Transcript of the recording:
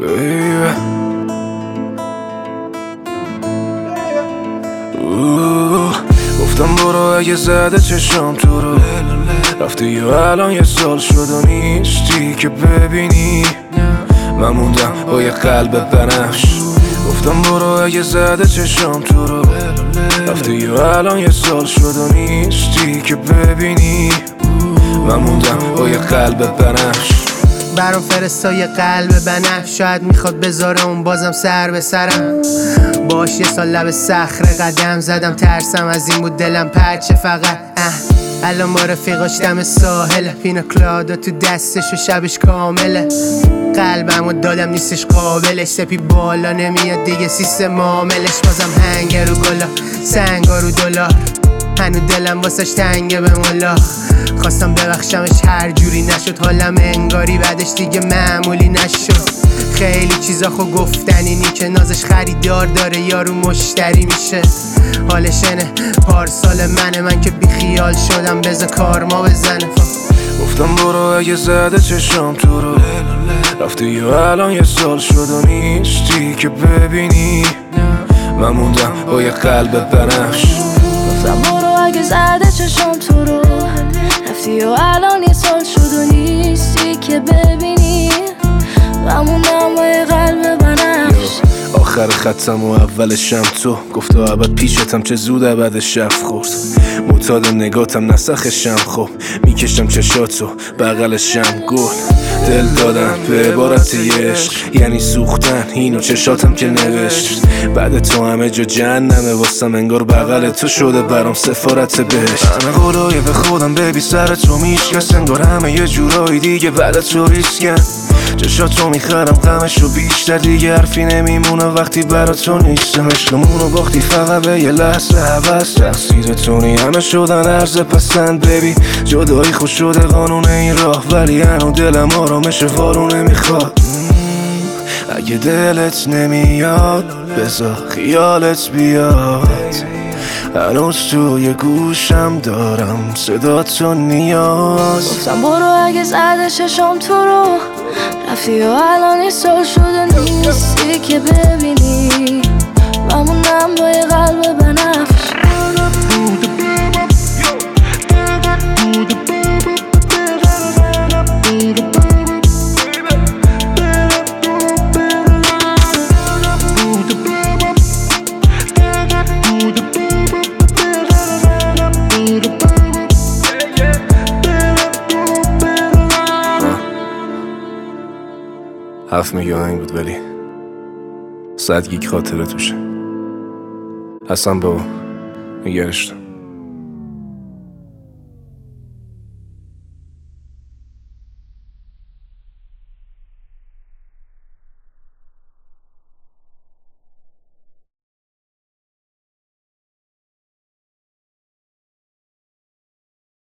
گفتم برو اگه زده چشم تو رو رفتی یا الان یه سال شد و نیستی که ببینی من موندم با یه قلب بنفش. گفتم برو اگه زده چشم تو رو رفتی یا الان یه سال شد و نیستی که ببینی من موندم با یه قلب بنفش. برام فرستای قلب بنفش، شاید میخواد بذاره اون بازم سر به سرم. باش یه سال لب صخره قدم زدم، ترسم از این بود دلم پرچه فقط. الان با رفیقاش دم ساحل، پینا کلادا تو دستش و شبش کامله. قلبمو دادم نیستش قابلش، سپی بالا نمیاد دیگه سیستم معاملش. بازم هنگ رو گلا سنگا رو دلار، هنو دلم واسش تنگه به مولا. خواستم ببخشمش هر جوری نشد، حالم انگاری بعدش دیگه معمولی نشد. خیلی چیزا خو گفتنی نی که نازش خریدار داره یارو مشتری میشه. حالش اینه پارسال من که بیخیال شدم بذار کارما بزنه. گفتم برو اگه زده چشم تو رو رفتی یا الان یه سال شد و نیستی که ببینی من موندم با یه قلب بنفش. گفتم برو اگه زده چشم تو رو رفتی یا الان یه سال شد و نیستی که ببینی من موندم با یه قلب بنفش. آخر خطم و اولشم تو گفت و ابد پیشتم چه زود ابد شب خورد. معتاد نگاتم نسخشم خب میکشم چشاتو بغلشم گل. دل دادم به عبارت عشق یعنی سوختن اینو چشاتم که نوشت. بعد تو همه جا جهنمه واسم انگار بغل تو شده برام سفارت بهشت. همه قولای به خودم ببی سر تو میشکست انگار همه یه جورایی دیگه بعد تو ریسکن. چشاتو میخرم غمشو بیشتر دیگه حرفی نمیمونه وقتی برا تو نیستم. عشقمونو باختی فقط به یه لحظه حوض، تقصیر تونی همه شدن عرض پسند. ببی جدایی خوش شده قانون این راه ولی هنو دلم آرامش وارونه میخواد. اگه دلت نمیاد بذار خیالت بیاد، هنوز توی گوشم دارم صدا تو نیاز. گفتم برو اگه زده چشم تو رو رفتی یا الان یه سال شده نیستی که ببینی من موندم با یه قلب بنفش. حرف میگه آهنگ بود ولی 100 گیگ خاطره توشه. حسن بابا نگرش دار.